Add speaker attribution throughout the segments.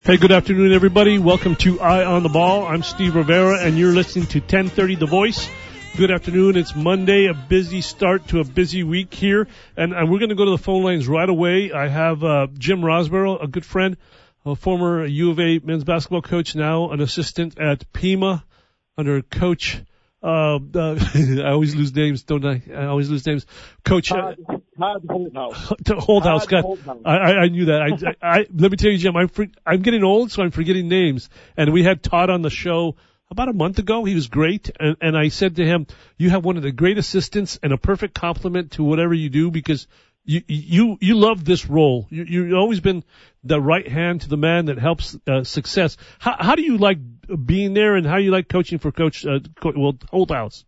Speaker 1: Hey, good afternoon, everybody. Welcome to Eye on the Ball. I'm Steve Rivera, and you're listening to 1030 The Voice. Good afternoon. It's Monday, a busy start to a busy week here, and we're going to go to the phone lines right away. I have Jim Rosborough, a good friend, a former U of A men's basketball coach, now an assistant at Pima under Coach. I always lose names, don't I? I always lose names. Coach
Speaker 2: Todd Holthouse.
Speaker 1: Holthouse. I knew that. Let me tell you, Jim, I'm getting old, so I'm forgetting names. And we had Todd on the show about a month ago. He was great. And I said to him, you have one of the great assistants and a perfect complement to whatever you do because you love this role. You've always been the right hand to the man that helps success. How do you like being there, and how do you like coaching for Coach Holthouse?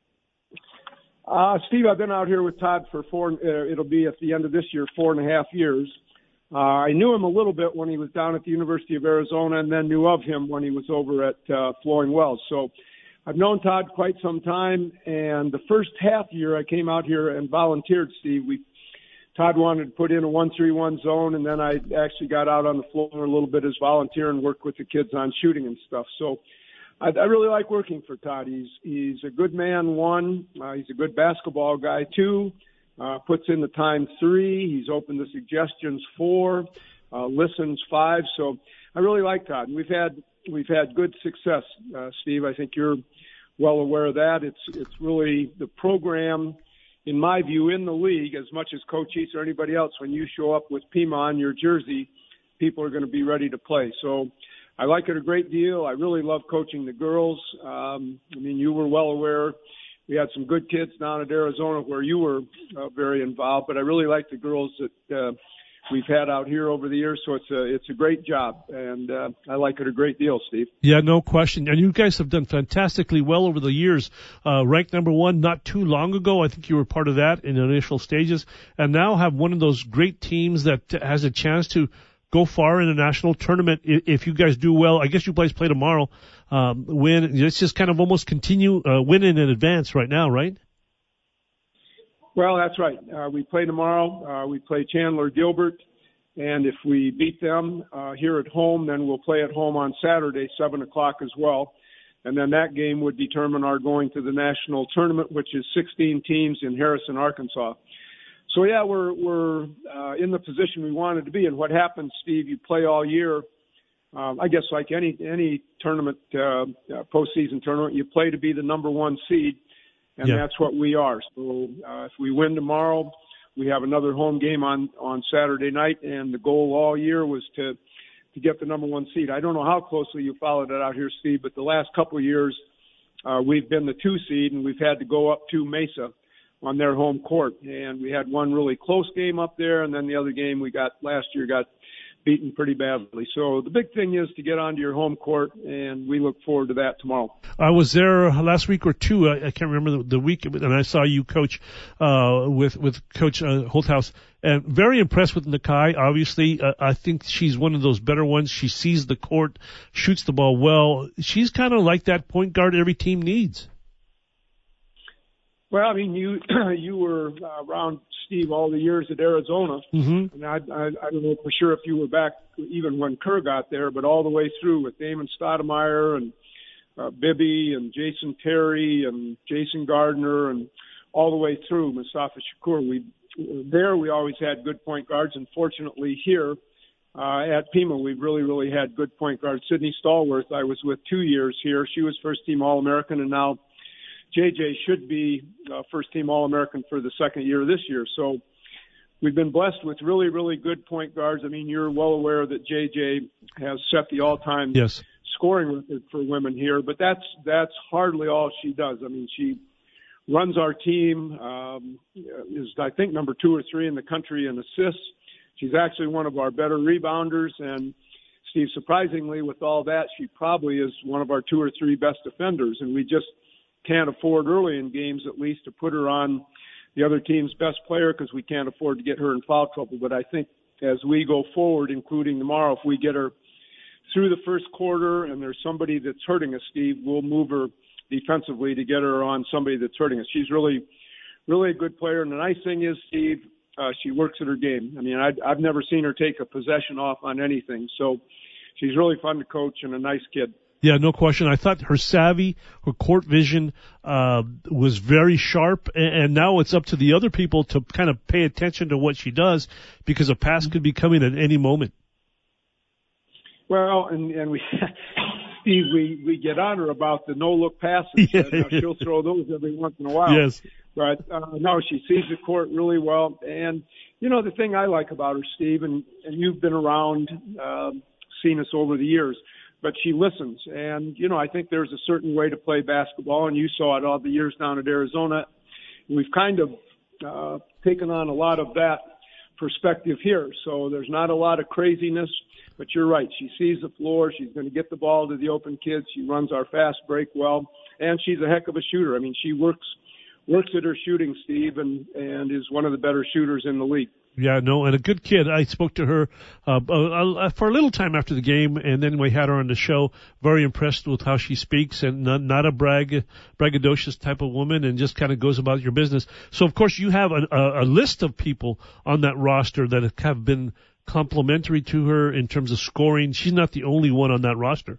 Speaker 2: Steve, I've been out here with Todd for it'll be at the end of this year, 4.5 years. I knew him a little bit when he was down at the University of Arizona, and then knew of him when he was over at Flowing Wells. So I've known Todd quite some time, and the first half year I came out here and volunteered, Steve. Todd wanted to put in a 1-3-1 zone, and then I actually got out on the floor a little bit as volunteer and worked with the kids on shooting and stuff. So I really like working for Todd. He's a good man, one. He's a good basketball guy, two. Puts in the time, three. He's open to suggestions, four. Listens, five. So I really like Todd. And we've had good success, Steve. I think you're well aware of that. It's really the program, in my view, in the league, as much as Coach East or anybody else, when you show up with Pima on your jersey, people are going to be ready to play. So I like it a great deal. I really love coaching the girls. You were well aware. We had some good kids down at Arizona where you were very involved, but I really like the girls that we've had out here over the years. So it's a great job, and I like it a great deal, Steve.
Speaker 1: Yeah, no question. And you guys have done fantastically well over the years. Ranked number one not too long ago. I think you were part of that in the initial stages, and now have one of those great teams that has a chance to go far in a national tournament if you guys do well. I guess you guys play tomorrow. Win. It's just kind of almost continue winning in advance right now, right?
Speaker 2: Well, that's right. We play tomorrow. We play Chandler Gilbert, and if we beat them here at home, then we'll play at home on Saturday, 7 o'clock as well. And then that game would determine our going to the national tournament, which is 16 teams in Harrison, Arkansas. So, yeah, we're in the position we wanted to be. And what happens, Steve, you play all year. I guess like any tournament, postseason tournament, you play to be the number one seed. And That's what we are. So if we win tomorrow, we have another home game on Saturday night, and the goal all year was to get the number one seed. I don't know how closely you followed it out here, Steve, but the last couple of years we've been the 2 seed, and we've had to go up to Mesa on their home court. And we had one really close game up there, and then the other game we got last year got beaten pretty badly. So the big thing is to get onto your home court, and we look forward to that tomorrow.
Speaker 1: I was there last week or two. I can't remember the week, and I saw you coach with Coach Holthouse, and very impressed with Nakai. Obviously, I think she's one of those better ones. She sees the court, shoots the ball well. She's kind of like that point guard every team needs.
Speaker 2: Well, I mean, you were around, Steve, all the years at Arizona.
Speaker 1: Mm-hmm.
Speaker 2: And I don't know for sure if you were back even when Kerr got there, but all the way through with Damon Stoudemire and Bibby and Jason Terry and Jason Gardner and all the way through Mustafa Shakur. We always had good point guards, and fortunately here at Pima, we've really, really had good point guards. Sydney Stallworth, I was with 2 years here. She was first-team All-American, and now JJ should be first-team All-American for the second year this year. So we've been blessed with really, really good point guards. I mean, you're well aware that JJ has set the all-time scoring record for women here, but that's hardly all she does. I mean, she runs our team, is, I think, number 2 or 3 in the country in assists. She's actually one of our better rebounders, and Steve, surprisingly, with all that, she probably is one of our 2 or 3 best defenders, and we just can't afford early in games at least to put her on the other team's best player because we can't afford to get her in foul trouble. But I think as we go forward, including tomorrow, if we get her through the first quarter and there's somebody that's hurting us, Steve, we'll move her defensively to get her on somebody that's hurting us. She's really, really a good player. And the nice thing is, Steve, she works at her game. I mean, I've never seen her take a possession off on anything. So she's really fun to coach and a nice kid.
Speaker 1: Yeah, no question. I thought her savvy, her court vision, was very sharp, and now it's up to the other people to kind of pay attention to what she does, because a pass could be coming at any moment.
Speaker 2: Well, and we, Steve, we get on her about the no-look passes.
Speaker 1: Yeah.
Speaker 2: Now, she'll throw those every once in a while.
Speaker 1: Yes.
Speaker 2: But, no, she sees the court really well. And, you know, the thing I like about her, Steve, and you've been around, seen us over the years, but she listens. And, you know, I think there's a certain way to play basketball, and you saw it all the years down at Arizona. We've kind of taken on a lot of that perspective here. So there's not a lot of craziness, but you're right. She sees the floor. She's going to get the ball to the open kids. She runs our fast break well, and she's a heck of a shooter. I mean, she works at her shooting, Steve, and is one of the better shooters in the league.
Speaker 1: Yeah, no, and a good kid. I spoke to her for a little time after the game, and then we had her on the show. Very impressed with how she speaks, and not a braggadocious type of woman, and just kind of goes about your business. So, of course, you have a list of people on that roster that have been complimentary to her in terms of scoring. She's not the only one on that roster.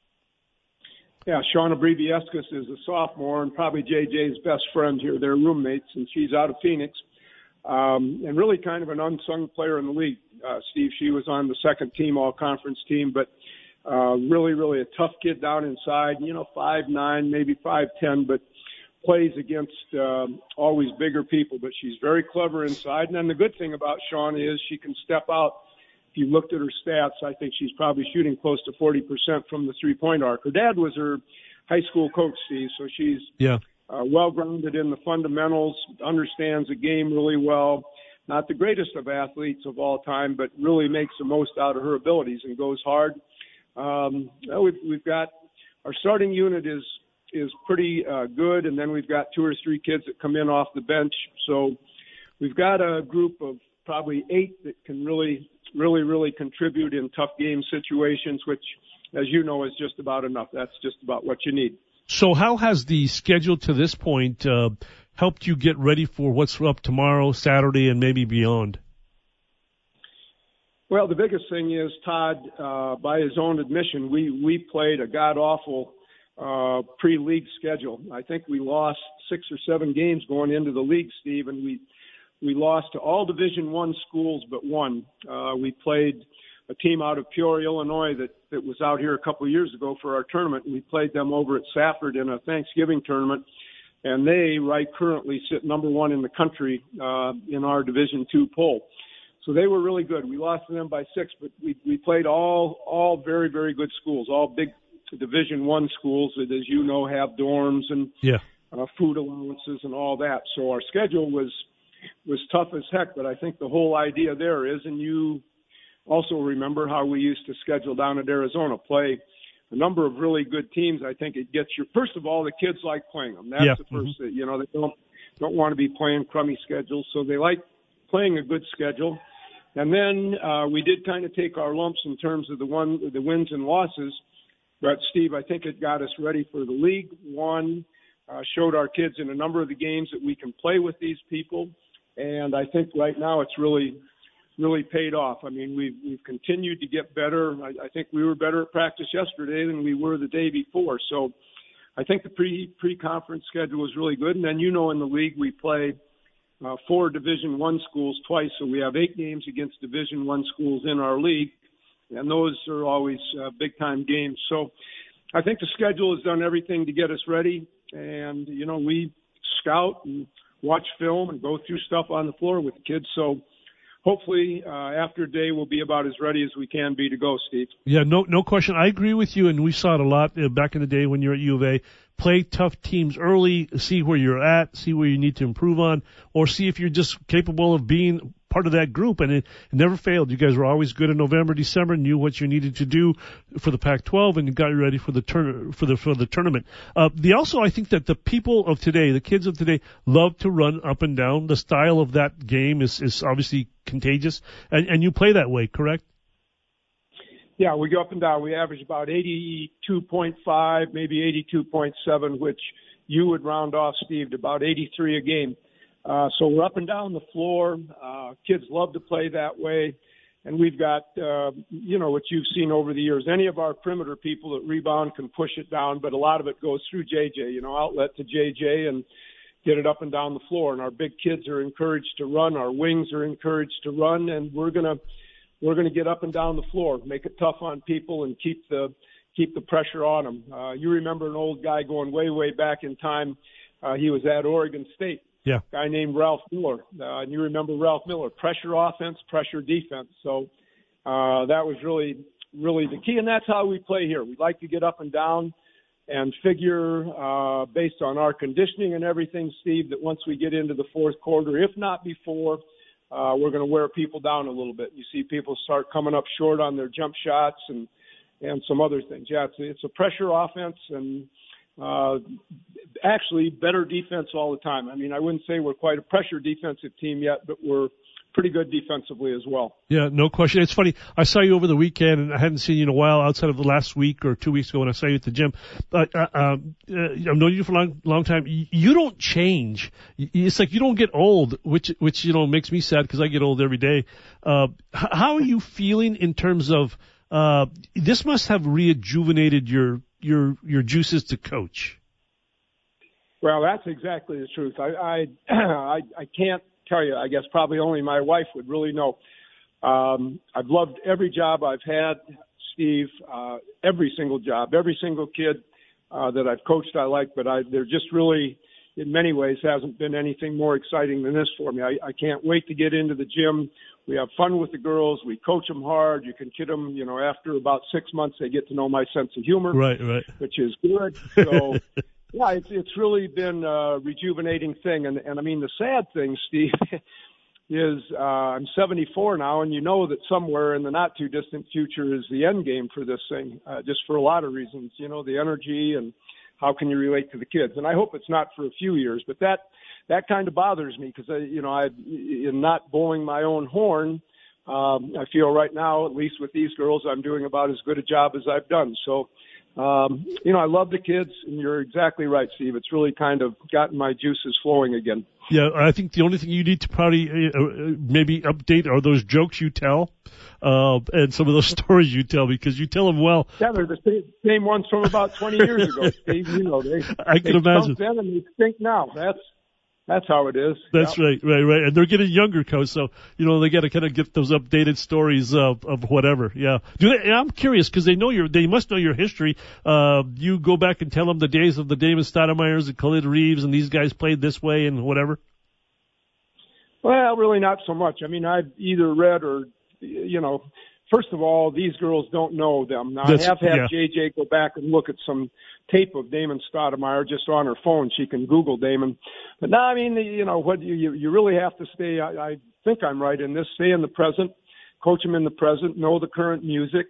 Speaker 2: Yeah, Shauna Briviescus is a sophomore and probably JJ's best friend here. They're roommates, and she's out of Phoenix. And really kind of an unsung player in the league. Steve, she was on the second team, all-conference team, but really, really a tough kid down inside, 5'9", maybe 5'10", but plays against always bigger people. But she's very clever inside. And then the good thing about Shauna is she can step out. If you looked at her stats, I think she's probably shooting close to 40% from the three-point arc. Her dad was her high school coach, Steve, so she's well-grounded in the fundamentals, understands the game really well. Not the greatest of athletes of all time, but really makes the most out of her abilities and goes hard. We've got our starting unit is pretty good, and then we've got 2 or 3 kids that come in off the bench. So we've got a group of probably 8 that can really contribute in tough game situations, which, as you know, is just about enough. That's just about what you need.
Speaker 1: So how has the schedule to this point helped you get ready for what's up tomorrow, Saturday, and maybe beyond?
Speaker 2: Well, the biggest thing is, Todd, by his own admission, we played a god-awful pre-league schedule. I think we lost 6 or 7 games going into the league, Steve, and we lost to all Division I schools but one. We played a team out of Peoria, Illinois that was out here a couple of years ago for our tournament, and we played them over at Safford in a Thanksgiving tournament, and they currently sit number 1 in the country in our Division II poll. So they were really good. We lost to them by 6, but we played all very, very good schools, all big Division I schools that, as you know, have dorms and food allowances and all that. So our schedule was tough as heck, but I think the whole idea there is, and you also remember how we used to schedule down at Arizona, play a number of really good teams. I think it gets you, first of all, the kids like playing them. That's the first thing. They don't want to be playing crummy schedules, so they like playing a good schedule. And then we did kind of take our lumps in terms of the wins and losses. But, Steve, I think it got us ready for the league. Showed our kids in a number of the games that we can play with these people. And I think right now it's really paid off. I mean, we've continued to get better. I think we were better at practice yesterday than we were the day before. So I think the pre-conference schedule was really good. And then, in the league we play 4 Division I schools twice. So we have 8 games against Division I schools in our league. And those are always big-time games. So I think the schedule has done everything to get us ready. And, we scout and watch film and go through stuff on the floor with the kids. So hopefully after day we'll be about as ready as we can be to go, Steve. Yeah,
Speaker 1: no question. I agree with you, and we saw it a lot back in the day when you were at U of A. Play tough teams early, see where you're at, see where you need to improve on, or see if you're just capable of being part of that group, and it never failed. You guys were always good in November, December, knew what you needed to do for the Pac-12, and you got ready for the tournament. I think that the people of today, the kids of today, love to run up and down. The style of that game is obviously contagious, and you play that way, correct?
Speaker 2: Yeah, we go up and down. We average about 82.5, maybe 82.7, which you would round off, Steve, to about 83 a game. So we're up and down the floor. Kids love to play that way. And we've got, what you've seen over the years. Any of our perimeter people that rebound can push it down, but a lot of it goes through JJ, outlet to JJ and get it up and down the floor. And our big kids are encouraged to run. Our wings are encouraged to run, and we're gonna get up and down the floor, make it tough on people, and keep the pressure on them. You remember an old guy going way back in time. He was at Oregon State.
Speaker 1: Yeah.
Speaker 2: A guy named Ralph Miller. And you remember Ralph Miller, pressure offense, pressure defense. So that was really the key, and that's how we play here. We like to get up and down and figure, based on our conditioning and everything, Steve, that once we get into the fourth quarter, if not before, we're going to wear people down a little bit. You see people start coming up short on their jump shots and some other things. Yeah, it's a pressure offense and actually better defense all the time. I mean, I wouldn't say we're quite a pressure defensive team yet, but we're pretty good defensively as well.
Speaker 1: Yeah, no question. It's funny. I saw you over the weekend, and I hadn't seen you in a while outside of the last week or 2 weeks ago when I saw you at the gym. I've known you for a long time. You don't change. It's like you don't get old, which makes me sad because I get old every day. How are you feeling in terms of this must have rejuvenated your juices to coach?
Speaker 2: Well, that's exactly the truth. I can't tell you. I guess probably only my wife would really know. I've loved every job I've had, Steve. Every single job, every single kid that I've coached, I like. But there just really, in many ways, hasn't been anything more exciting than this for me. I can't wait to get into the gym. We have fun with the girls. We coach them hard. You can kid them. After about 6 months, they get to know my sense of humor,
Speaker 1: right,
Speaker 2: which is good. So. Yeah, it's really been a rejuvenating thing. And I mean, the sad thing, Steve, is I'm 74 now, and you know that somewhere in the not-too-distant future is the end game for this thing, just for a lot of reasons, the energy and how can you relate to the kids. And I hope it's not for a few years, but that kind of bothers me because, in not blowing my own horn, I feel right now, at least with these girls, I'm doing about as good a job as I've done. So, I love the kids, and you're exactly right, Steve. It's really kind of gotten my juices flowing again.
Speaker 1: Yeah, I think the only thing you need to probably maybe update are those jokes you tell and some of those stories you tell, because you tell them well.
Speaker 2: Yeah, they're the same ones from about 20 years ago, Steve.
Speaker 1: I can imagine.
Speaker 2: Then and they stink now. That's how it is.
Speaker 1: That's right. And they're getting younger, Coach, so, they got to kind of get those updated stories of whatever. Yeah. I'm curious, because they must know your history. You go back and tell them the days of the Damon Stoudemire's and Khalid Reeves and these guys played this way and whatever?
Speaker 2: Well, really not so much. I mean, I've either read or, first of all, these girls don't know them. Now, I have had JJ go back and look at some tape of Damon Stoudemire just on her phone. She can Google Damon. But now, I mean, what you really have to stay, I think I'm right in this, stay in the present, coach them in the present, know the current music,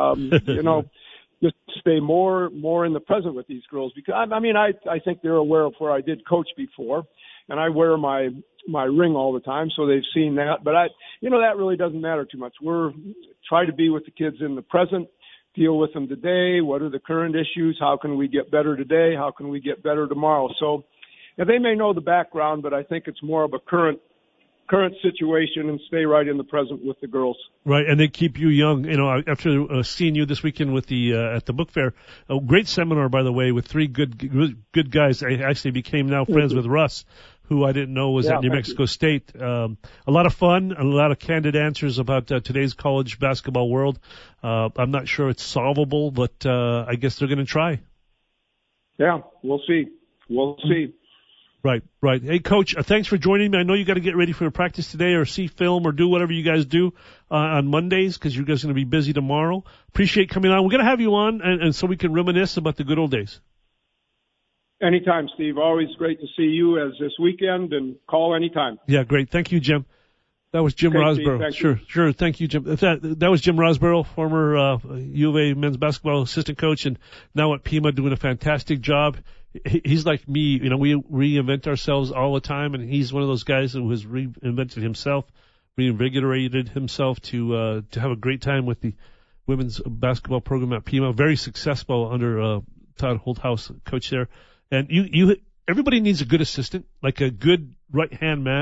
Speaker 2: just stay more in the present with these girls. Because, I think they're aware of where I did coach before, and I wear my ring all the time, so they've seen that. But that really doesn't matter too much. We're try to be with the kids in the present, deal with them today. What are the current issues? How can we get better today? How can we get better tomorrow? So, they may know the background, but I think it's more of a current situation, and stay right in the present with the girls. Right,
Speaker 1: and they keep you young. After seeing you this weekend with the at the book fair, a great seminar, by the way, with three good guys. I actually became now friends with Russ, who I didn't know was at New Mexico State. A lot of fun, a lot of candid answers about today's college basketball world. I'm not sure it's solvable, but I guess they're going to try.
Speaker 2: Yeah, we'll see.
Speaker 1: Right. Hey, Coach, thanks for joining me. I know you got to get ready for your practice today or see film or do whatever you guys do on Mondays, because you guys are going to be busy tomorrow. Appreciate coming on. We're going to have you on and so we can reminisce about the good old days.
Speaker 2: Anytime, Steve. Always great to see you as this weekend, and call anytime.
Speaker 1: Yeah, great. Thank you, Jim. That was Jim Rosborough. Sure. Thank you, Jim. That was Jim Rosborough, former U of A men's basketball assistant coach, and now at Pima doing a fantastic job. He's like me. We reinvent ourselves all the time, and he's one of those guys who has reinvented himself, reinvigorated himself to have a great time with the women's basketball program at Pima. Very successful under Todd Holthouse, coach there. And everybody needs a good assistant, like a good right-hand man.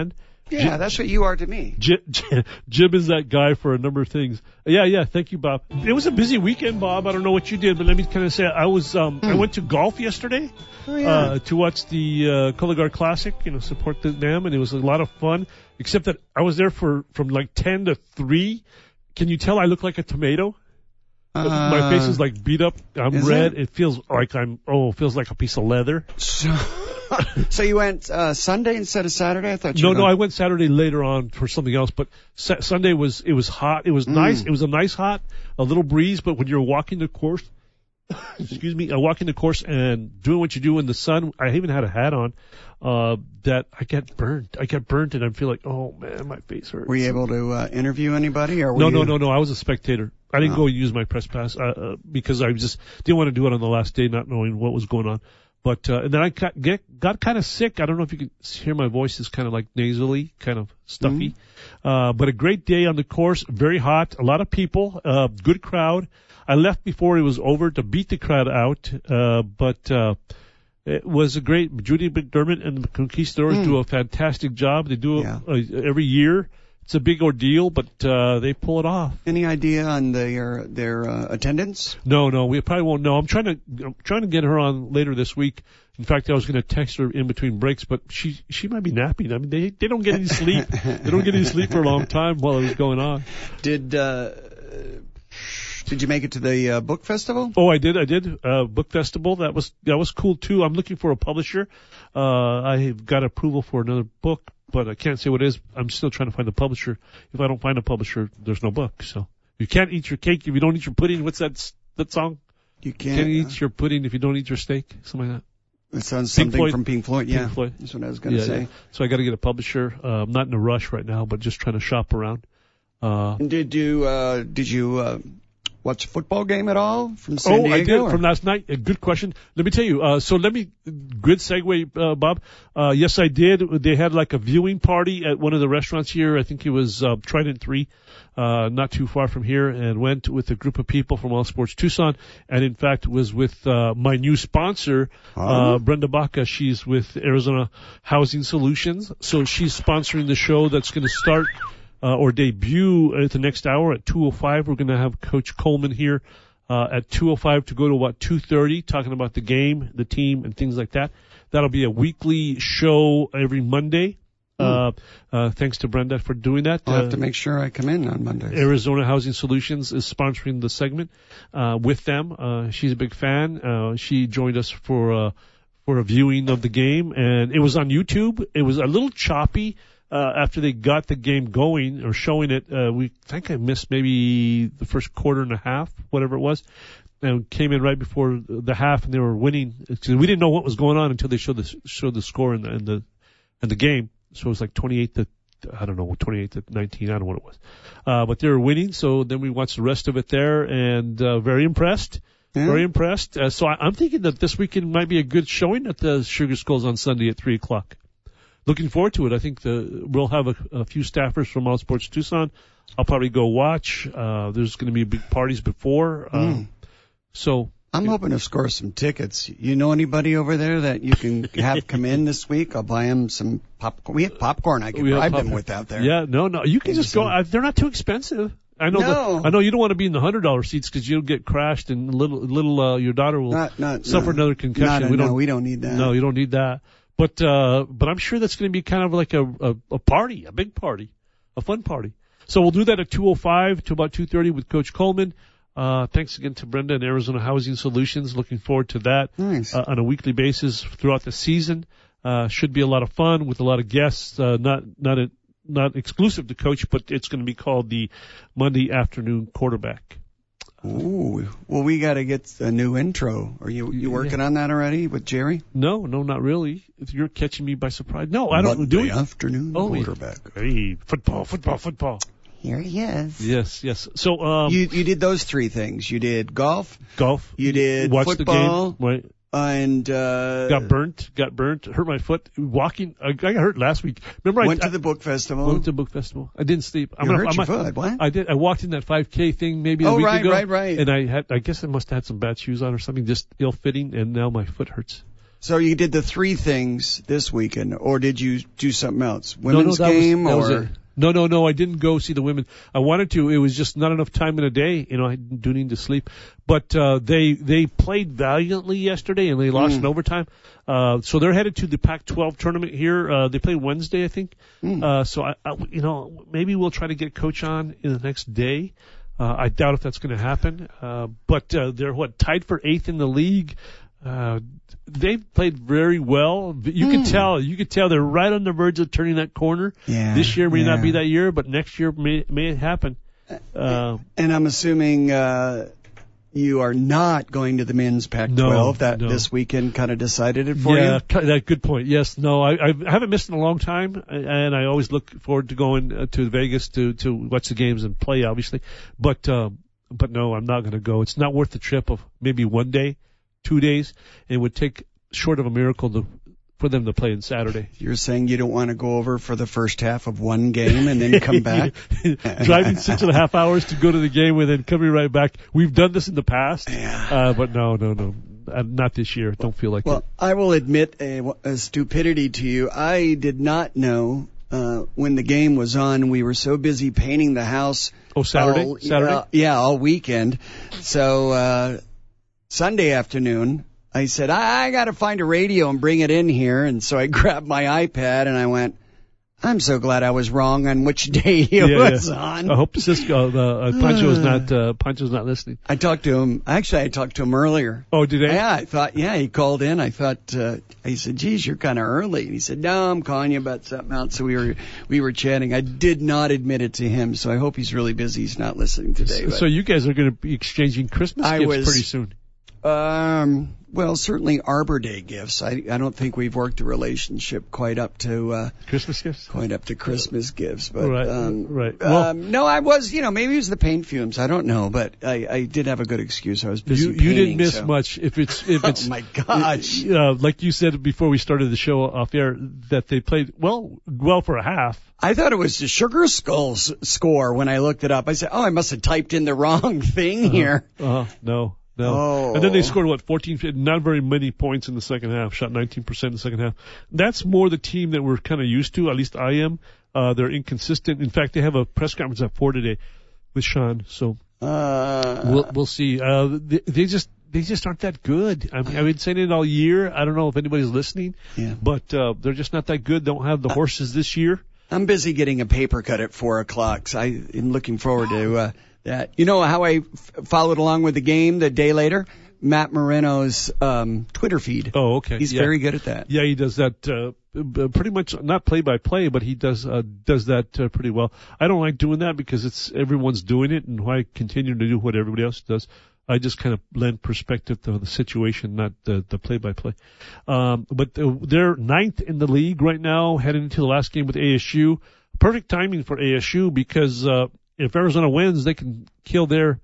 Speaker 3: Yeah, that's what you are to me.
Speaker 1: Jim is that guy for a number of things. Yeah. Thank you, Bob. It was a busy weekend, Bob. I don't know what you did, but let me kind of say I went to golf yesterday to watch the Cologuard Classic. Support them, and it was a lot of fun. Except that I was there from like 10 to 3. Can you tell I look like a tomato? My face is like beat up. I'm red. It feels like feels like a piece of leather.
Speaker 3: So you went Sunday instead of Saturday? I thought
Speaker 1: No, I went Saturday later on for something else. But Sunday it was hot. It was nice. It was a nice hot, a little breeze. But when you're walking the course, walking the course and doing what you do in the sun, I even had a hat on. That I get burnt. And I feel like, oh man, my face hurts.
Speaker 3: Were you able to interview anybody? Or
Speaker 1: No. I was a spectator. I didn't go use my press pass because I just didn't want to do it on the last day, not knowing what was going on. But and then I got kind of sick. I don't know if you can hear my voice is kind of like nasally, kind of stuffy. But a great day on the course, very hot, a lot of people, good crowd. I left before it was over to beat the crowd out, but it was a great. Judy McDermott and the Conquistadors do a fantastic job. They do it every year. It's a big ordeal, but they pull it off.
Speaker 3: Any idea on their attendance?
Speaker 1: No, we probably won't know. I'm trying to get her on later this week. In fact, I was going to text her in between breaks, but she might be napping. I mean, they don't get any sleep. They don't get any sleep for a long time while it was going on.
Speaker 3: Did you make it to the book festival?
Speaker 1: Oh, I did. Book festival. That was cool too. I'm looking for a publisher. I got approval for another book, but I can't say what it is. I'm still trying to find a publisher. If I don't find a publisher, there's no book. So you can't eat your cake if you don't eat your pudding. What's that song?
Speaker 3: You can't
Speaker 1: eat your pudding if you don't eat your steak. Something like that.
Speaker 3: It sounds something from Pink Floyd. Yeah,
Speaker 1: Pink Floyd.
Speaker 3: That's what I was going to say.
Speaker 1: Yeah. So I got to get a publisher. I'm not in a rush right now, but just trying to shop around.
Speaker 3: Did you watch a football game at all from San Diego?
Speaker 1: I did from last night. A good question. Let me tell you. Good segue, Bob. Yes, I did. They had like a viewing party at one of the restaurants here. I think it was Trident 3, not too far from here, and went with a group of people from All Sports Tucson, and in fact was with my new sponsor, Brenda Baca. She's with Arizona Housing Solutions, so she's sponsoring the show that's going to start or debut at the next hour at 2:05. We're going to have Coach Coleman here at 2:05 to go to about 2:30, talking about the game, the team, and things like that. That'll be a weekly show every Monday. Thanks to Brenda for doing that.
Speaker 3: I'll have to make sure I come in on Mondays.
Speaker 1: Arizona Housing Solutions is sponsoring the segment with them. She's a big fan. She joined us for a viewing of the game, and it was on YouTube. It was a little choppy. After they got the game going or showing it, we think I missed maybe the first quarter and a half, whatever it was, and came in right before the half, and they were winning. We didn't know what was going on until they showed the score in the game. So it was like 28 to 19. I don't know what it was, but they were winning. So then we watched the rest of it there, and very impressed. Yeah. Very impressed. So I'm thinking that this weekend might be a good showing at the Sugar Skulls on Sunday at 3:00. Looking forward to it. I think we'll have a few staffers from All Sports Tucson. I'll probably go watch. There's going to be big parties before. So
Speaker 3: I'm hoping to score some tickets. You know anybody over there that you can have come in this week? I'll buy them some popcorn. We have popcorn I can bribe them with out there.
Speaker 1: Yeah, no. You can just go. They're not too expensive. I know you don't want to be in the $100 seats because you'll get crashed and little your daughter will suffer another concussion.
Speaker 3: We don't need that.
Speaker 1: No, you don't need that. But I'm sure that's going to be kind of like a party, a big party, a fun party. So we'll do that at 2:05 to about 2:30 with Coach Coleman. Thanks again to Brenda and Arizona Housing Solutions. Looking forward to that.
Speaker 3: Nice.
Speaker 1: On a weekly basis throughout the season. Should be a lot of fun with a lot of guests. Not exclusive to Coach, but it's going to be called the Monday Afternoon Quarterback.
Speaker 3: Ooh, well, we got to get a new intro. Are you working on that already with Jerry?
Speaker 1: No, not really. You're catching me by surprise. No, I don't do it.
Speaker 3: Monday Afternoon Quarterback.
Speaker 1: Hey, football.
Speaker 3: Here he is.
Speaker 1: Yes. So,
Speaker 3: you did those three things. You did golf.
Speaker 1: You
Speaker 3: did
Speaker 1: watch
Speaker 3: football.
Speaker 1: The game, right?
Speaker 3: And
Speaker 1: got burnt, hurt my foot walking. I got hurt last week. Remember,
Speaker 3: went to the book festival.
Speaker 1: Went to the book festival. I didn't sleep.
Speaker 3: Hurt your foot. What?
Speaker 1: I did. I walked in that 5K thing maybe a week ago.
Speaker 3: Right.
Speaker 1: And I guess I must have had some bad shoes on or something, just ill-fitting, and now my foot hurts.
Speaker 3: So you did the 3 things this weekend, or did you do something else? Women's game,
Speaker 1: was it. No, I didn't go see the women. I wanted to. It was just not enough time in a day. I do need to sleep. But they played valiantly yesterday, and they lost in overtime. So they're headed to the Pac-12 tournament here. They play Wednesday, I think. So I maybe we'll try to get Coach on in the next day. I doubt if that's going to happen. But they're tied for 8th in the league. They've played very well. You can tell they're right on the verge of turning that corner.
Speaker 3: Yeah,
Speaker 1: this year may not be that year, but next year may happen.
Speaker 3: And I'm assuming you are not going to the men's Pac-12.
Speaker 1: No.
Speaker 3: This weekend kind of decided it for you.
Speaker 1: Yeah, that good point. Yes, no, I haven't missed in a long time, and I always look forward to going to Vegas to watch the games and play, obviously. But no, I'm not going to go. It's not worth the trip of maybe 1 day. 2 days. It would take short of a miracle for them to play on Saturday.
Speaker 3: You're saying you don't want to go over for the first half of one game and then come back?
Speaker 1: Driving 6.5 hours to go to the game and then coming right back. We've done this in the past, but no. Not this year. Don't feel like it.
Speaker 3: Well, I will admit a stupidity to you. I did not know when the game was on. We were so busy painting the house.
Speaker 1: Oh, Saturday? Saturday?
Speaker 3: All weekend. So Sunday afternoon, I said, I got to find a radio and bring it in here. And so I grabbed my iPad and I went, I'm so glad I was wrong on which day it was on.
Speaker 1: I hope Cisco, Pancho's not listening.
Speaker 3: I talked to him. Actually, I talked to him earlier.
Speaker 1: Oh, did I?
Speaker 3: Yeah, I thought, he called in. I thought, I said, geez, you're kind of early. And he said, no, I'm calling you about something else. So we were chatting. I did not admit it to him. So I hope he's really busy. He's not listening today.
Speaker 1: So you guys are going to be exchanging Christmas gifts pretty soon.
Speaker 3: Well, certainly Arbor Day gifts. I don't think we've worked the relationship quite up to
Speaker 1: Christmas gifts.
Speaker 3: Quite up to Christmas gifts, but
Speaker 1: right. Well,
Speaker 3: no, I was. Maybe it was the paint fumes. I don't know, but I did have a good excuse. I was busy.
Speaker 1: You didn't miss much. If it's
Speaker 3: oh my gosh,
Speaker 1: like you said before we started the show off air, that they played well for a half.
Speaker 3: I thought it was the Sugar Skulls score when I looked it up. I said, I must have typed in the wrong thing here.
Speaker 1: No.
Speaker 3: Oh.
Speaker 1: And then they scored 14, not very many points in the second half, shot 19% in the second half. That's more the team that we're kind of used to, at least I am. They're inconsistent. In fact, they have a press conference at 4 today with Sean, so we'll see. They just aren't that good. I've been saying it all year. I don't know if anybody's listening, but they're just not that good. Don't have the horses this year.
Speaker 3: I'm busy getting a paper cut at 4:00, so I'm looking forward to that. You know how I followed along with the game the day later? Matt Moreno's Twitter feed.
Speaker 1: Oh, okay.
Speaker 3: He's very good at that.
Speaker 1: Yeah, he does that pretty much, not play by play, but he does that pretty well. I don't like doing that because everyone's doing it, and why continue to do what everybody else does? I just kind of lend perspective to the situation, not the play by play. But they're 9th in the league right now, heading into the last game with ASU. Perfect timing for ASU because if Arizona wins, they can kill their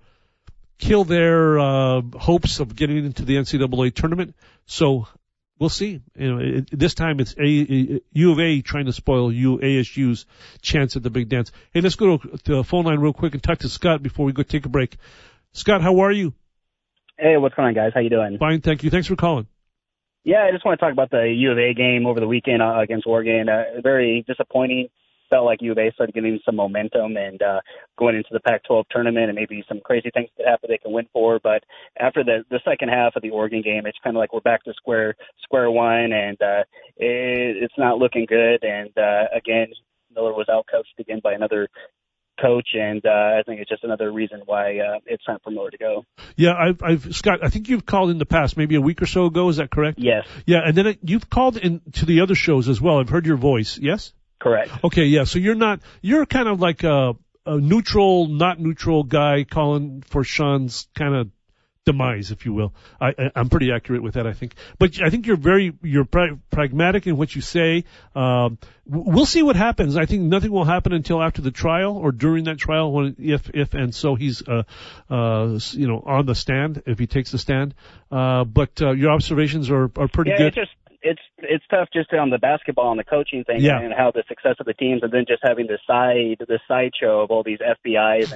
Speaker 1: hopes of getting into the NCAA tournament. So we'll see. This time it's U of A trying to spoil ASU's chance at the big dance. Hey, let's go to the phone line real quick and talk to Scott before we go take a break. Scott, how are you?
Speaker 4: Hey, what's going on, guys? How you doing?
Speaker 1: Fine, thank you. Thanks for calling.
Speaker 4: Yeah, I just want to talk about the U of A game over the weekend against Oregon. Very disappointing. Felt like U of A started getting some momentum and going into the Pac-12 tournament, and maybe some crazy things could happen they can win for. But after the second half of the Oregon game, it's kind of like we're back to square one, and it's not looking good. And again, Miller was outcoached again by another coach, and I think it's just another reason why it's time for Miller to go.
Speaker 1: Yeah, Scott, I think you've called in the past, maybe a week or so ago. Is that correct?
Speaker 4: Yes.
Speaker 1: Yeah, and then you've called in to the other shows as well. I've heard your voice. Yes.
Speaker 4: Correct.
Speaker 1: Okay, yeah. So you're kind of like a neutral, not neutral guy calling for Sean's kind of demise, if you will. I'm pretty accurate with that, I think. But I think you're pragmatic in what you say. We'll see what happens. I think nothing will happen until after the trial or during that trial, if and so he's on the stand, if he takes the stand. But your observations are pretty good.
Speaker 4: It's tough just on the basketball and the coaching thing and how the success of the teams, and then just having the sideshow of all these FBIs and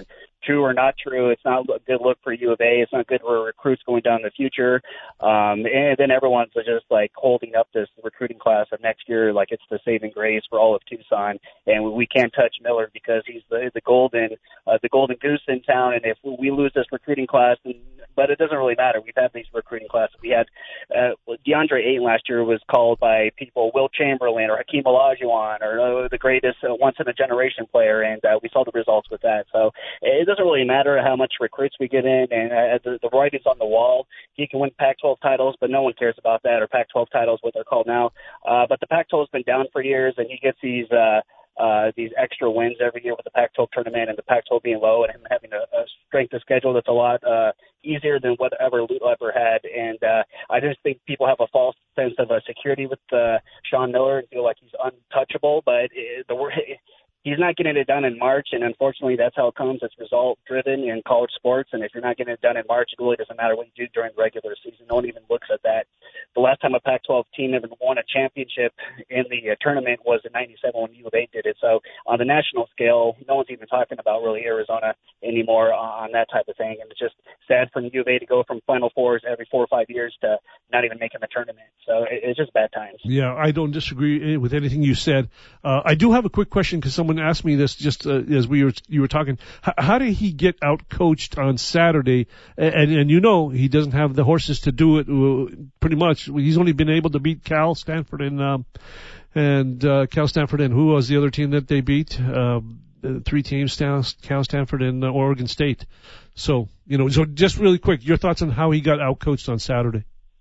Speaker 4: true or not true. It's not a good look for U of A. It's not good for recruits going down in the future. And then everyone's just like holding up this recruiting class of next year like it's the saving grace for all of Tucson. And we can't touch Miller because he's the golden goose in town. And if we lose this recruiting class, but it doesn't really matter. We've had these recruiting classes. We had DeAndre Ayton last year was called by people Will Chamberlain or Hakeem Olajuwon or the greatest once-in-a-generation player, and we saw the results with that. So it doesn't really matter how much recruits we get in, and the writing's on the wall. He can win Pac-12 titles, but no one cares about that, or Pac-12 titles, what they're called now. But the Pac-12 has been down for years, and he gets these extra wins every year with the Pac-12 tournament and the Pac-12 being low and him having a strength of schedule that's a lot easier than whatever Lute ever had. And I just think people have a false sense of security with Sean Miller and feel like he's untouchable, but he's not getting it done in March, and unfortunately that's how it comes. It's result-driven in college sports, and if you're not getting it done in March, it really doesn't matter what you do during the regular season. No one even looks at that. The last time a Pac-12 team ever won a championship in the tournament was in '97 when U of A did it. So on the national scale, no one's even talking about really Arizona anymore on that type of thing, and it's just sad for U of A to go from Final Fours every 4 or 5 years to not even making the tournament. So it's just bad times.
Speaker 1: Yeah, I don't disagree with anything you said. I do have a quick question because someone asked me this just as you were talking. How did he get out coached on Saturday? And he doesn't have the horses to do it. Pretty much, he's only been able to beat Cal, Stanford, and Cal, Stanford, and who was the other team that they beat? 3 teams: Cal, Stanford, and Oregon State. So so just really quick, your thoughts on how he got out coached on Saturday?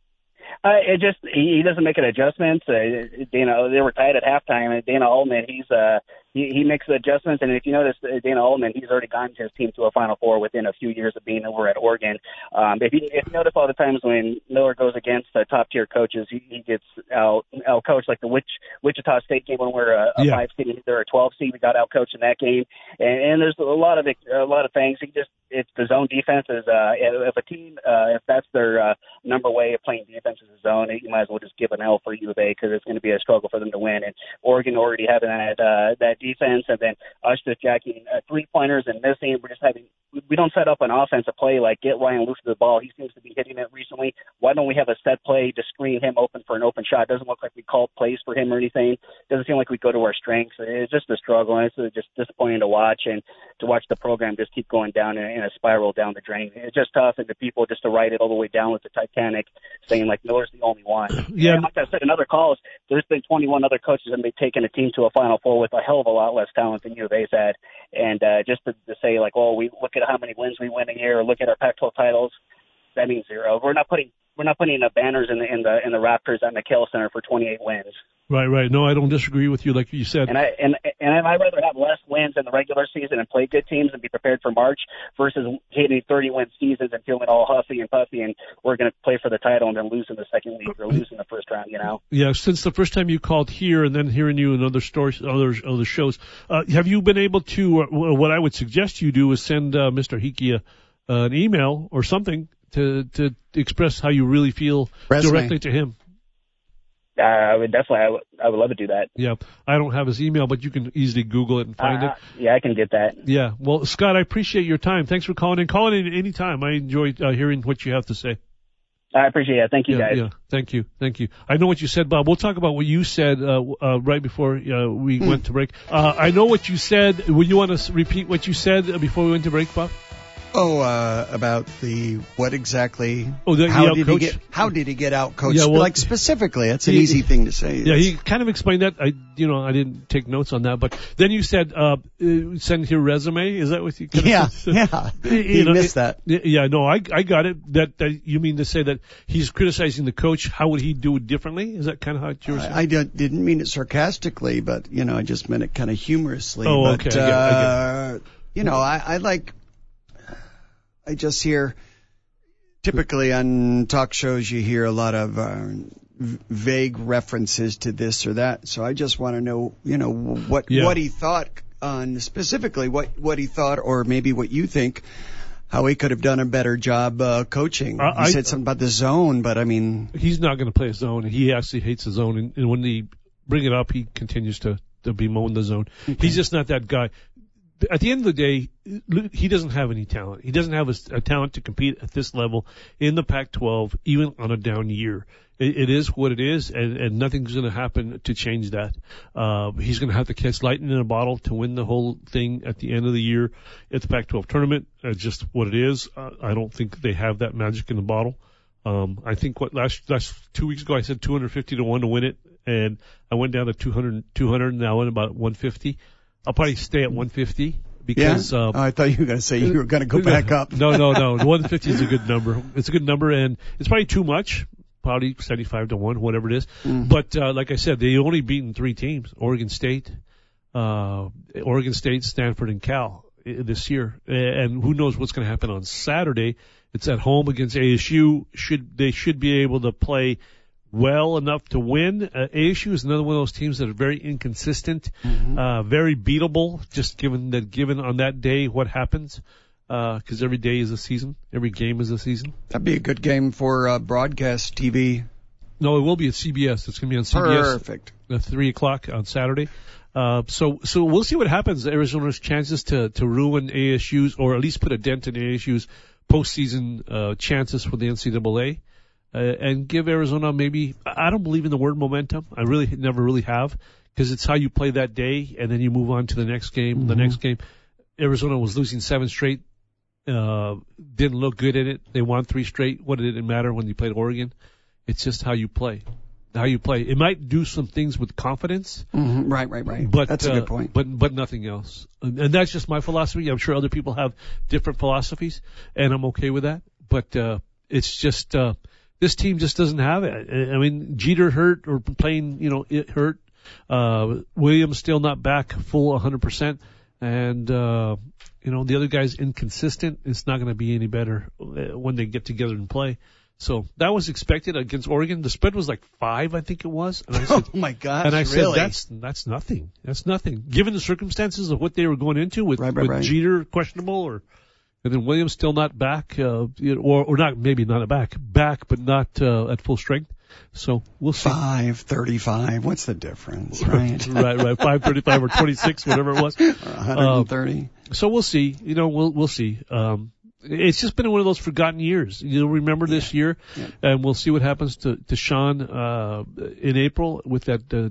Speaker 4: He doesn't make an adjustment. They were tied at halftime, and Dana Altman, he makes the adjustments. And if you notice, Dana Altman, he's already gotten his team to a Final Four within a few years of being over at Oregon. If you notice all the times when Miller goes against top tier coaches, he gets out coached. Like the Wichita State game when we're a 5 seed, they're a 12 seed. We got out coached in that game, and there's a lot of things. It's the zone defense is if a team if that's their number way of playing defense is a zone, you might as well just give an L for U of A because it's going to be a struggle for them to win. And Oregon already having that defense, and then us just jacking 3-pointers and missing. We don't set up an offensive play like get Ryan Luce the ball. He seems to be hitting it recently. Why don't we have a set play to screen him open for an open shot? It doesn't look like we call plays for him or anything. Doesn't seem like we go to our strengths. It's just a struggle, and it's just disappointing to watch, and to watch the program just keep going down in a spiral down the drain. It's just tough, and the people just to write it all the way down with the Titanic, saying like Miller's the only one.
Speaker 1: Yeah.
Speaker 4: And like I said in other calls, there's been 21 other coaches that have taken a team to a Final Four with a hell of a lot less talent than U of A's had. And just to say like, oh, we look at how many wins we win a year, or look at our Pac-12 titles, that means zero. We're not putting banners in the Raptors at McHale Center for 28 wins.
Speaker 1: Right. No, I don't disagree with you, like you said.
Speaker 4: And I'd rather have less wins in the regular season and play good teams and be prepared for March versus hitting 30-win seasons and feeling all huffy and puffy and we're going to play for the title and then lose in the second week or lose in the first round.
Speaker 1: Yeah. Since the first time you called here and then hearing you in other stories, other shows, have you been able to? What I would suggest you do is send Mr. Hickey an email or something to express how you really feel directly to him.
Speaker 4: I would love to do that.
Speaker 1: Yeah, I don't have his email, but you can easily Google it and find it.
Speaker 4: Yeah, I can get that.
Speaker 1: Yeah. Well, Scott, I appreciate your time. Thanks for calling in. Call in any time. I enjoy hearing what you have to say.
Speaker 4: I appreciate it. Thank you, guys.
Speaker 1: Yeah, thank you. I know what you said, Bob. We'll talk about what you said right before we went to break. I know what you said. Would you want to repeat what you said before we went to break, Bob?
Speaker 3: About what exactly? How did he get out coached?
Speaker 1: Yeah, well,
Speaker 3: like specifically, that's an easy thing to say.
Speaker 1: Yeah, he kind of explained that. I didn't take notes on that, but then you said send your resume. Is that what you?
Speaker 3: Yeah. You missed that.
Speaker 1: Yeah, no, I got it. That you mean to say that he's criticizing the coach? How would he do it differently? Is that kind of how you were saying?
Speaker 3: I didn't mean it sarcastically, but I just meant it kind of humorously.
Speaker 1: Oh,
Speaker 3: but,
Speaker 1: okay. I get it.
Speaker 3: I just hear, typically on talk shows, you hear a lot of vague references to this or that. So I just want to know, what he thought on specifically what he thought, or maybe what you think, how he could have done a better job coaching. He said something about the zone, but I mean,
Speaker 1: he's not going to play a zone. He actually hates the zone, and when they bring it up, he continues to be mowing the zone. Okay. He's just not that guy. at the end of the day, he doesn't have any talent. He doesn't have a talent to compete at this level in the Pac-12, even on a down year. It is what it is, and nothing's going to happen to change that. He's going to have to catch lightning in a bottle to win the whole thing at the end of the year at the Pac-12 tournament. It's just what it is. I don't think they have that magic in the bottle. I think last 2 weeks ago I said 250 to 1 to win it, and I went down to 200, and now I'm about 150. I'll probably stay at 150 because,
Speaker 3: I thought you were going to say you were going to go back up.
Speaker 1: No. The 150 is a good number. It's a good number, and it's probably too much. Probably 75 to 1, whatever it is. But, like I said, they only beaten 3 teams, Oregon State, Stanford, and Cal this year. And who knows what's going to happen on Saturday. It's at home against ASU. They should be able to play well enough to win. ASU is another one of those teams that are very inconsistent, very beatable, just given on that day what happens. Because every day is a season. Every game is a season.
Speaker 3: That'd be a good game for broadcast TV.
Speaker 1: No, it will be at CBS. It's going to be on CBS.
Speaker 3: Perfect.
Speaker 1: At 3 o'clock on Saturday. So we'll see what happens. Arizona's chances to ruin ASU's, or at least put a dent in ASU's postseason chances for the NCAA. And give Arizona maybe, I don't believe in the word momentum. I really never really have, because it's how you play that day, and then you move on to the next game. The next game, Arizona was losing 7 straight. Didn't look good in it. They won 3 straight. What did it matter when you played Oregon? It's just how you play. It might do some things with confidence.
Speaker 3: Right.
Speaker 1: But
Speaker 3: that's a good point.
Speaker 1: But nothing else. And that's just my philosophy. I'm sure other people have different philosophies, and I'm okay with that. But it's just this team just doesn't have it. I mean, Jeter hurt, or playing, it hurt. Williams still not back full 100%. And, the other guy's inconsistent. It's not going to be any better when they get together and play. So that was expected against Oregon. The spread was like 5, I think it was. And I said,
Speaker 3: oh my gosh,
Speaker 1: and I
Speaker 3: really?
Speaker 1: said, that's nothing. That's nothing. Given the circumstances of what they were going into with Jeter questionable, and then Williams still not back, or not, maybe not back, but not, at full strength. So we'll see.
Speaker 3: 535. What's the difference, right?
Speaker 1: right. 535 or 26, whatever it was.
Speaker 3: 130.
Speaker 1: So we'll see. We'll see. It's just been one of those forgotten years. You'll remember this year, and we'll see what happens to Sean in April with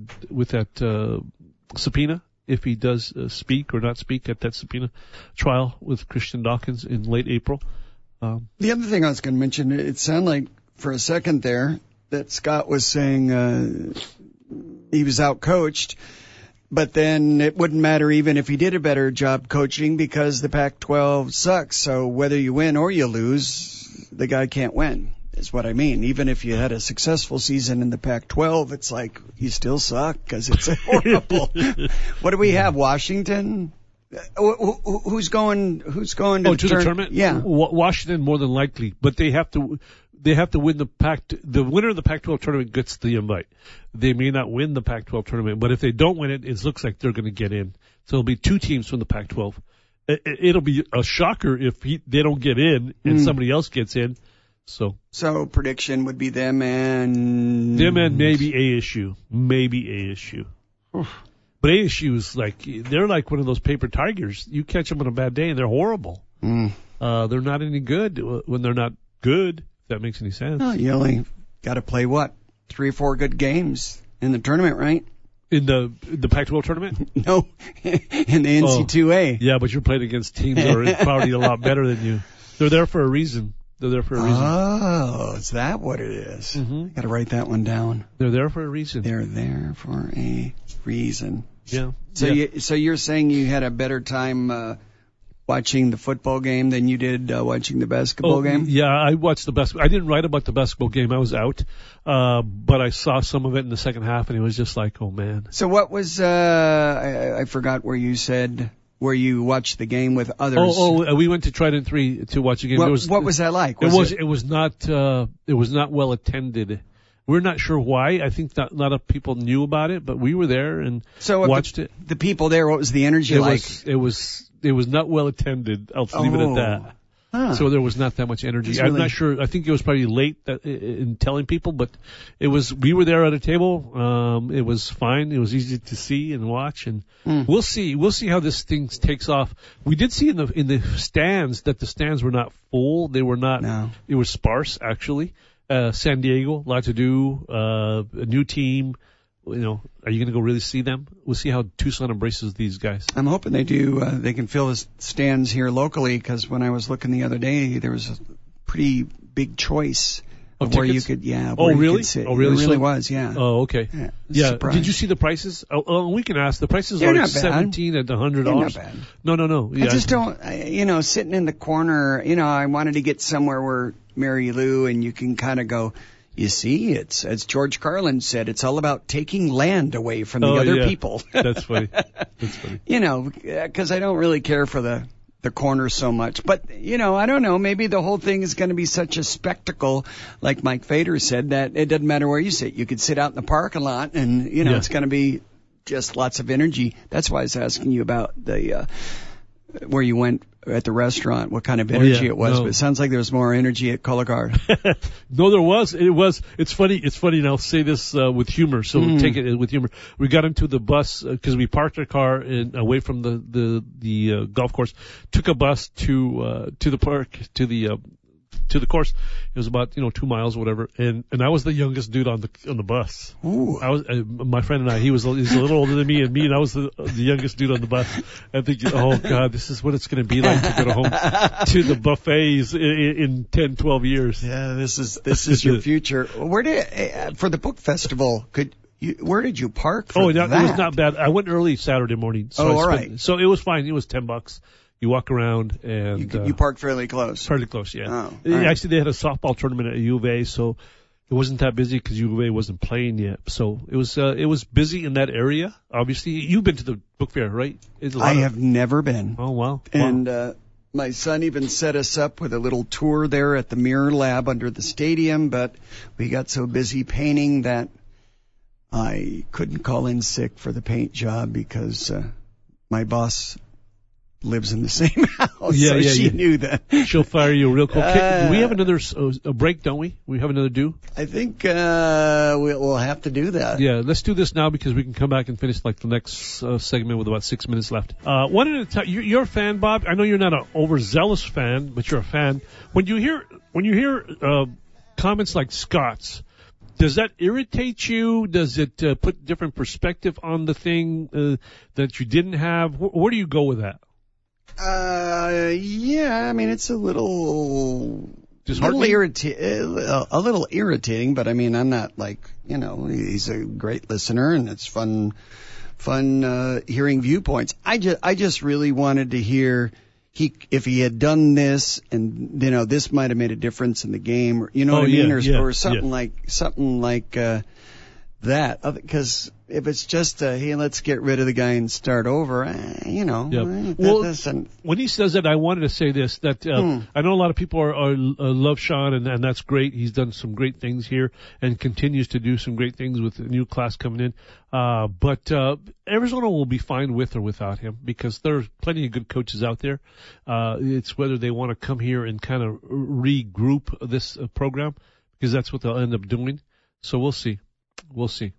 Speaker 1: that subpoena, if he does speak or not speak at that subpoena trial with Christian Dawkins in late April.
Speaker 3: The other thing I was going to mention, it sounded like for a second there that Scott was saying he was out-coached, but then it wouldn't matter even if he did a better job coaching, because the Pac-12 sucks. So whether you win or you lose, the guy can't win, is what I mean. Even if you had a successful season in the Pac-12, it's like you still suck because it's horrible. What do we have? Washington? Who's going to the
Speaker 1: tournament?
Speaker 3: Yeah.
Speaker 1: Washington more than likely, but they have to win the winner of the Pac-12 tournament gets the invite. They may not win the Pac-12 tournament, but if they don't win it, it looks like they're going to get in. So it'll be 2 teams from the Pac-12. It'll be a shocker if they don't get in and somebody else gets in. So
Speaker 3: prediction would be them and
Speaker 1: maybe ASU. But ASU is they're like one of those paper tigers. You catch them on a bad day and they're horrible. They're not any good when they're not good, if that makes any sense.
Speaker 3: No, you only got to play 3 or 4 good games in the tournament, right?
Speaker 1: In the Pac-12 tournament?
Speaker 3: No, in the NC2A.
Speaker 1: Yeah, but you're playing against teams that are probably a lot better than you. They're there for a reason.
Speaker 3: Oh, is that what it is? Got to write that one down.
Speaker 1: They're there for a reason.
Speaker 3: They're there for a reason.
Speaker 1: Yeah.
Speaker 3: So you're saying you had a better time watching the football game than you did watching the basketball game?
Speaker 1: Yeah, I watched the basketball. I didn't write about the basketball game. I was out. But I saw some of it in the second half, and it was just like, oh, man.
Speaker 3: So what was, I forgot where you said, where you watched the game with others.
Speaker 1: We went to Trident 3 to watch the game.
Speaker 3: What was that like?
Speaker 1: It was not well attended. We're not sure why. I think that a lot of people knew about it, but we were there and watched it.
Speaker 3: The people there, what was the energy like?
Speaker 1: It was not well attended. I'll leave it at that. So there was not that much energy. I'm not sure. I think it was probably late in telling people, but we were there at a table. It was fine. It was easy to see and watch, and we'll see how this thing takes off. We did see in the stands that the stands were not full. They were not. No. It was sparse, actually. San Diego, a lot to do, a new team. Are you going to go really see them? We'll see how Tucson embraces these guys.
Speaker 3: I'm hoping they do. They can fill the stands here locally, because when I was looking the other day, there was a pretty big choice of where
Speaker 1: tickets?
Speaker 3: You could, yeah.
Speaker 1: Oh, really?
Speaker 3: You could sit. Oh, really? It really was, yeah.
Speaker 1: Oh, okay. Yeah. Did you see the prices? We can ask. The prices are like $17 and $100.
Speaker 3: They're not bad.
Speaker 1: No. Yeah.
Speaker 3: I just don't, sitting in the corner, I wanted to get somewhere where Mary Lou and you can kind of go, you see, it's, as George Carlin said, it's all about taking land away from the other people.
Speaker 1: That's funny. That's funny.
Speaker 3: Because I don't really care for the corner so much. But, I don't know, maybe the whole thing is going to be such a spectacle, like Mike Fader said, that it doesn't matter where you sit. You could sit out in the parking lot and, it's going to be just lots of energy. That's why I was asking you about the where you went at the restaurant, what kind of energy it was. No. But it sounds like there was more energy at Cologuard.
Speaker 1: No, there was. It's funny, and I'll say this with humor, so take it with humor. We got into the bus because we parked our car away from the golf course, took a bus to the park, to the course. It was about 2 miles or whatever, and I was the youngest dude on the bus.
Speaker 3: Ooh.
Speaker 1: I was my friend and I. He's a little older than me, and I was the youngest dude on the bus. I'm thinking, oh God, this is what it's going to be like to go home to the buffets in 10, 12 years.
Speaker 3: Yeah, this is your future. For the book festival, where did you park? It was
Speaker 1: not bad. I went early Saturday morning. So
Speaker 3: all right.
Speaker 1: So it was fine. It was $10. You walk around and
Speaker 3: you parked fairly close.
Speaker 1: Fairly close, yeah.
Speaker 3: Oh, right.
Speaker 1: Actually, they had a softball tournament at U of A, so it wasn't that busy because U of A wasn't playing yet. So it was busy in that area. Obviously, you've been to the book fair, right?
Speaker 3: I have never been.
Speaker 1: Oh wow!
Speaker 3: And my son even set us up with a little tour there at the Mirror Lab under the stadium, but we got so busy painting that I couldn't call in sick for the paint job because my boss lives in the same house, so she knew that.
Speaker 1: She'll fire you real quick. Do we have another a break, don't we? We have another due?
Speaker 3: I think we'll have to do that.
Speaker 1: Yeah, let's do this now because we can come back and finish like the next segment with about 6 minutes left. One at a time. You're a fan, Bob. I know you're not an overzealous fan, but you're a fan. When you hear comments like Scott's, does that irritate you? Does it put different perspective on the thing that you didn't have? Where do you go with that?
Speaker 3: Yeah, I mean, it's a little irritating, but I mean, I'm not like, he's a great listener and it's fun hearing viewpoints. I just really wanted to hear if he had done this and, this might have made a difference in the game, or, what I mean? Or something like that, because if it's just hey, let's get rid of the guy and start over,
Speaker 1: when he says that, I wanted to say this, that I know a lot of people love Sean, and that's great. He's done some great things here and continues to do some great things with the new class coming in. But Arizona will be fine with or without him because there's plenty of good coaches out there. It's whether they want to come here and kind of regroup this program, because that's what they'll end up doing. So we'll see. We'll see.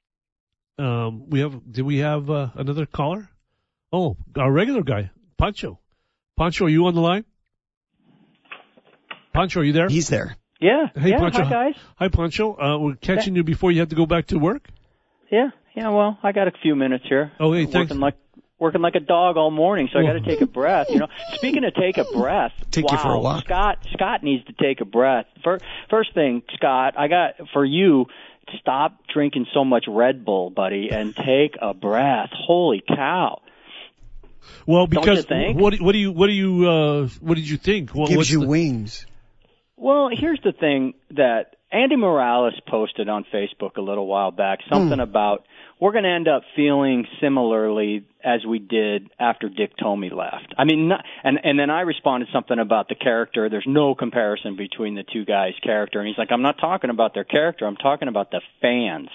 Speaker 1: Did we have another caller? Oh, our regular guy, Pancho. Pancho, are you on the line? Pancho, are you there?
Speaker 3: He's there.
Speaker 5: Yeah.
Speaker 1: Hey,
Speaker 5: yeah,
Speaker 1: Pancho.
Speaker 5: Hi, guys.
Speaker 1: Hi, Pancho. We're catching you before you had to go back to work?
Speaker 5: Yeah. Well, I got a few minutes here.
Speaker 1: Oh, hey, thanks.
Speaker 5: Working like a dog all morning, so I got to take a breath. Speaking of take a breath,
Speaker 3: you for a walk.
Speaker 5: Scott needs to take a breath. First thing, Scott, I got for you. Stop drinking so much Red Bull, buddy, and take a breath. Holy cow!
Speaker 1: Well, because
Speaker 5: don't you think?
Speaker 1: What did you think?
Speaker 3: Gives you wings.
Speaker 5: Well, here's the thing that Andy Morales posted on Facebook a little while back. Something about we're going to end up feeling similarly as we did after Dick Tomey left. I mean, and then I responded something about the character. There's no comparison between the two guys' character. And he's like, I'm not talking about their character. I'm talking about the fans.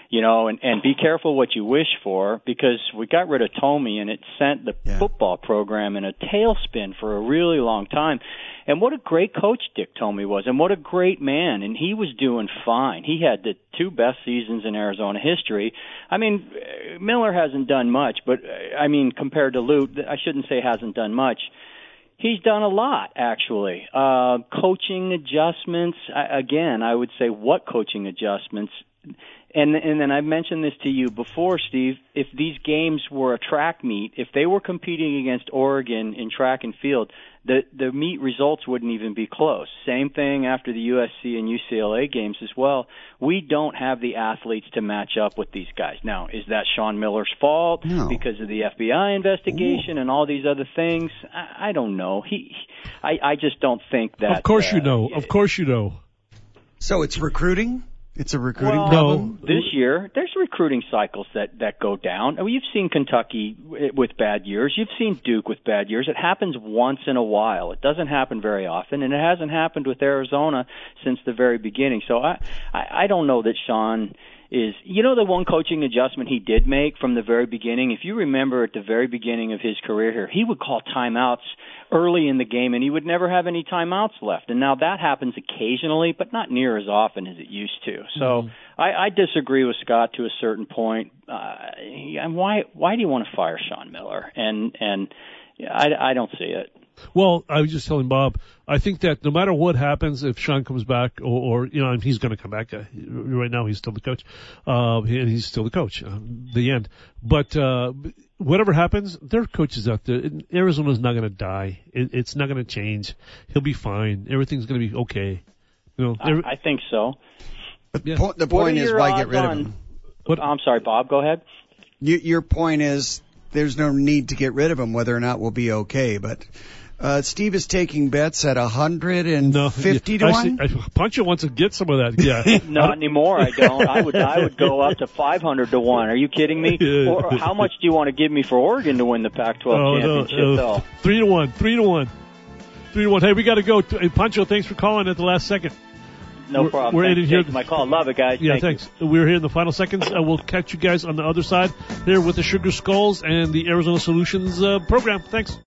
Speaker 5: and be careful what you wish for, because we got rid of Tomey and it sent the football program in a tailspin for a really long time. And what a great coach Dick Tomey was, and what a great man, and he was doing fine. He had the 2 best seasons in Arizona history. I mean, Miller hasn't done much, but compared to Lute, I shouldn't say hasn't done much. He's done a lot, actually. Coaching adjustments, again, I would say what coaching adjustments? And then I mentioned this to you before, Steve, if these games were a track meet, if they were competing against Oregon in track and field, the meet results wouldn't even be close. Same thing after the USC and UCLA games as well. We don't have the athletes to match up with these guys. Now, is that Sean Miller's fault because of the FBI investigation and all these other things? I don't know. I just don't think that.
Speaker 1: Of course you know. Of course you know.
Speaker 3: So it's recruiting? It's a recruiting
Speaker 5: problem? This year, there's recruiting cycles that go down. I mean, you've seen Kentucky with bad years. You've seen Duke with bad years. It happens once in a while. It doesn't happen very often, and it hasn't happened with Arizona since the very beginning. So I don't know that Sean is, the one coaching adjustment he did make from the very beginning. If you remember at the very beginning of his career here, he would call timeouts early in the game, and he would never have any timeouts left. And now that happens occasionally, but not near as often as it used to. So I disagree with Scott to a certain point. And why do you want to fire Sean Miller? And I don't see it.
Speaker 1: Well, I was just telling Bob, I think that no matter what happens, if Sean comes back, or he's going to come back. Right now, he's still the coach. And he's still the coach. The end. But whatever happens, there are coaches out there. Arizona's not going to die. It's not going to change. He'll be fine. Everything's going to be okay.
Speaker 5: I think so.
Speaker 3: But the point is, why get rid of him?
Speaker 5: I'm sorry, Bob. Go ahead.
Speaker 3: Your point is, there's no need to get rid of him, whether or not we'll be okay. But Steve is taking bets at 150 to 1.
Speaker 1: Pancho wants to get some of that. Yeah.
Speaker 5: Not anymore. I don't. I would go up to 500 to 1. Are you kidding me? Or how much do you want to give me for Oregon to win the Pac-12 championship? Though
Speaker 1: 3 to 1. 3 to 1. 3 to 1. Hey, we got to go. Pancho, thanks for calling at the last second.
Speaker 5: No problem. We're in here. My call. Love it, guys.
Speaker 1: Yeah, thanks. We're here in the final seconds. We'll catch you guys on the other side here with the Sugar Skulls and the Arizona Solutions program. Thanks.